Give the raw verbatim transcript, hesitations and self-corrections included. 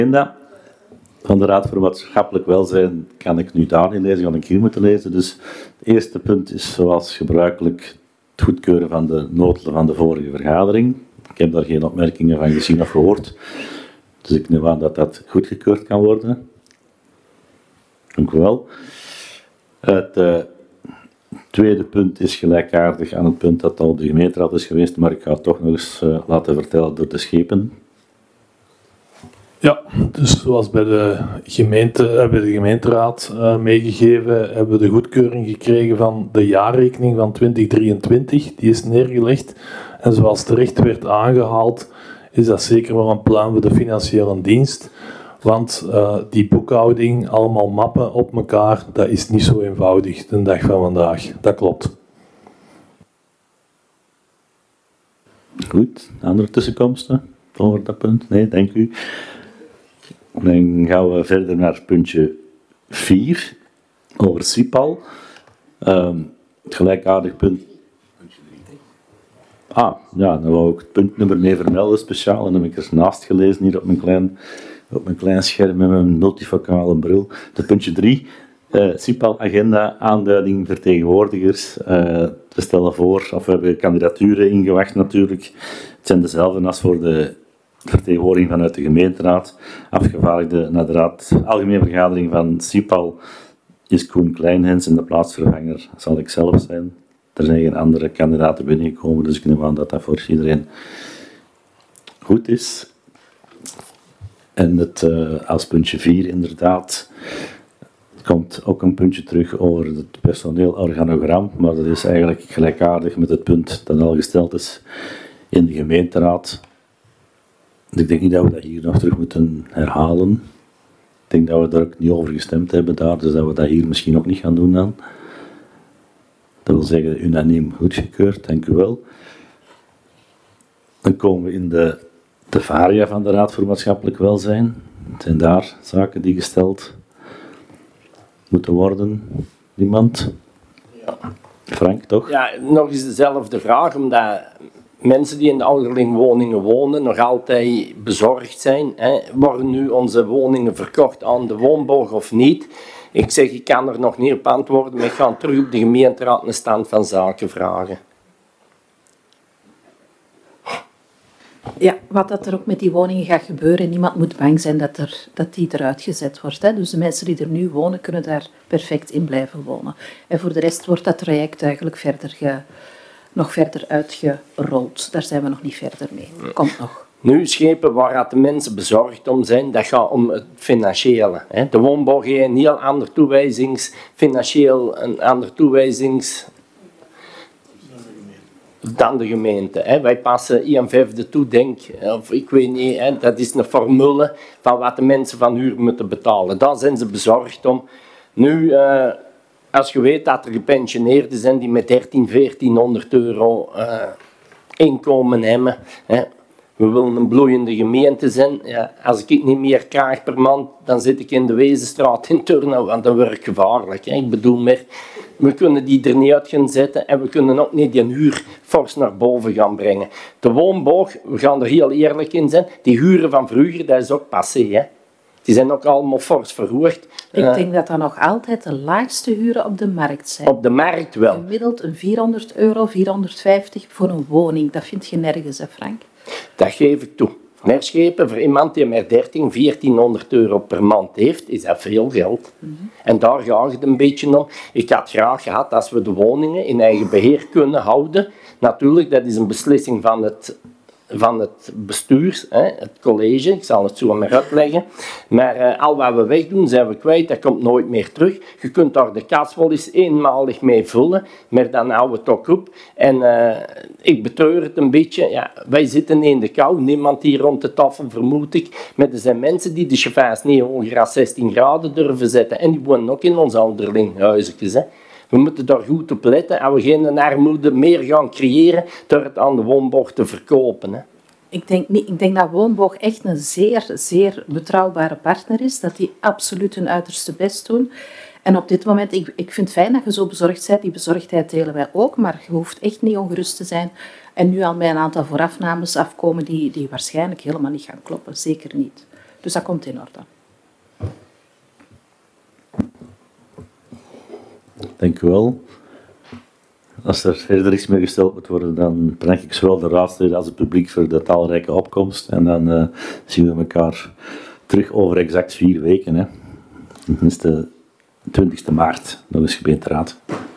agenda van de Raad voor Maatschappelijk Welzijn kan ik nu daar niet lezen, kan ik hier moeten lezen. Dus het eerste punt is zoals gebruikelijk het goedkeuren van de noten van de vorige vergadering. Ik heb daar geen opmerkingen van gezien of gehoord. Dus ik neem aan dat dat goedgekeurd kan worden. Dank u wel. Het uh, tweede punt is gelijkaardig aan het punt dat al op de gemeenteraad is geweest, maar ik ga het toch nog eens uh, laten vertellen door de schepen. Ja, dus zoals bij de, gemeente, uh, bij de gemeenteraad uh, meegegeven, hebben we de goedkeuring gekregen van de jaarrekening van twintig drieëntwintig. Die is neergelegd. En zoals terecht werd aangehaald, is dat zeker wel een plan voor de financiële dienst. Want uh, die boekhouding, allemaal mappen op elkaar, dat is niet zo eenvoudig de dag van vandaag. Dat klopt. Goed, andere tussenkomsten over dat punt? Nee, dank u. Dan gaan we verder naar puntje vier, over SIPAL. Um, het gelijkaardig punt. Ah, ja, dan wou ik het puntnummer mee vermelden, speciaal. En dan heb ik er naast gelezen hier op mijn klein, op mijn klein scherm met mijn multifocale bril. De puntje drie, uh, SIPAL-agenda, aanduiding vertegenwoordigers. Uh, we stellen voor, of we hebben kandidaturen ingewacht natuurlijk. Het zijn dezelfde als voor de vertegenwoordiging vanuit de gemeenteraad. Afgevaardigde naar de raad, algemene vergadering van SIPAL is Koen Kleinhens en de plaatsvervanger zal ik zelf zijn. Er zijn geen andere kandidaten binnengekomen, dus ik neem aan dat dat voor iedereen goed is. En het, uh, als puntje vier inderdaad, komt ook een puntje terug over het personeelorganogram, maar dat is eigenlijk gelijkaardig met het punt dat al gesteld is in de gemeenteraad. Dus ik denk niet dat we dat hier nog terug moeten herhalen. Ik denk dat we daar ook niet over gestemd hebben daar, dus dat we dat hier misschien ook niet gaan doen dan. Dat wil zeggen unaniem goedgekeurd, dank u wel. Dan komen we in de, de varia van de Raad voor Maatschappelijk Welzijn. Zijn daar zaken die gesteld moeten worden? Niemand? Ja. Frank, toch? Ja, nog eens dezelfde vraag, omdat mensen die in de ouderlingwoningen wonen nog altijd bezorgd zijn. Hè. Worden nu onze woningen verkocht aan de woonborg of niet? Ik zeg, ik kan er nog niet op antwoorden, maar ik ga terug op de gemeenteraad een stand van zaken vragen. Ja, wat dat er ook met die woningen gaat gebeuren, niemand moet bang zijn dat, er, dat die eruit gezet wordt. Hè. Dus de mensen die er nu wonen, kunnen daar perfect in blijven wonen. En voor de rest wordt dat traject eigenlijk verder ge, nog verder uitgerold. Daar zijn we nog niet verder mee. Komt nog. Nu, schepen waar de mensen bezorgd om zijn, dat gaat om het financiële. De woonbouw heeft een heel ander toewijzings, financieel een ander toewijzings dan de gemeente. Wij passen één vijfde toe, denk of ik weet niet, dat is een formule van wat de mensen van huur moeten betalen. Daar zijn ze bezorgd om. Nu, als je weet dat er gepensioneerden zijn die met dertien, veertienhonderd euro inkomen hebben. We willen een bloeiende gemeente zijn. Ja, als ik niet meer krijg per maand, dan zit ik in de Wezenstraat in Turnhout, want dan wordt het gevaarlijk. Hè. Ik bedoel meer, we kunnen die er niet uit gaan zetten en we kunnen ook niet die huur fors naar boven gaan brengen. De woonboog, we gaan er heel eerlijk in zijn, die huren van vroeger, dat is ook passé. Hè. Die zijn ook allemaal fors verhoogd. Ik denk dat dat nog altijd de laagste huren op de markt zijn. Op de markt wel. Gemiddeld een vierhonderd euro, vierhonderdvijftig voor een woning. Dat vind je nergens, hè Frank? Dat geef ik toe. Neerschepen, voor iemand die maar dertien, veertienhonderd euro per maand heeft, is dat veel geld. Mm-hmm. En daar gaat het een beetje om. Ik had graag gehad als we de woningen in eigen beheer kunnen houden. Natuurlijk, dat is een beslissing van het, van het bestuur, hè, het college. Ik zal het zo maar uitleggen. Maar uh, al wat we wegdoen, zijn we kwijt. Dat komt nooit meer terug. Je kunt daar de kas wel eens eenmalig mee vullen, maar dan houden we het ook op. En uh, ik betreur het een beetje. Ja, wij zitten in de kou. Niemand hier rond de tafel, vermoed ik. Maar er zijn mensen die de chauffeurs niet hoger dan zestien graden durven zetten. En die wonen ook in onze ouderlinghuisjes. Hè. We moeten daar goed op letten en we geen armoede meer gaan creëren door het aan de woonboog te verkopen. Hè. Ik denk, niet, ik denk dat Woonboog echt een zeer, zeer betrouwbare partner is, dat die absoluut hun uiterste best doen. En op dit moment, ik, ik vind het fijn dat je zo bezorgd bent, die bezorgdheid delen wij ook, maar je hoeft echt niet ongerust te zijn. En nu al met een aantal voorafnames afkomen die, die waarschijnlijk helemaal niet gaan kloppen, zeker niet. Dus dat komt in orde. Dank u wel. Als er verder iets meer gesteld moet worden, dan bedank ik zowel de raadsleden als het publiek voor de talrijke opkomst. En dan uh, zien we elkaar terug over exact vier weken. Hè. Dan is de twintigste maart nog eens gemeenteraad.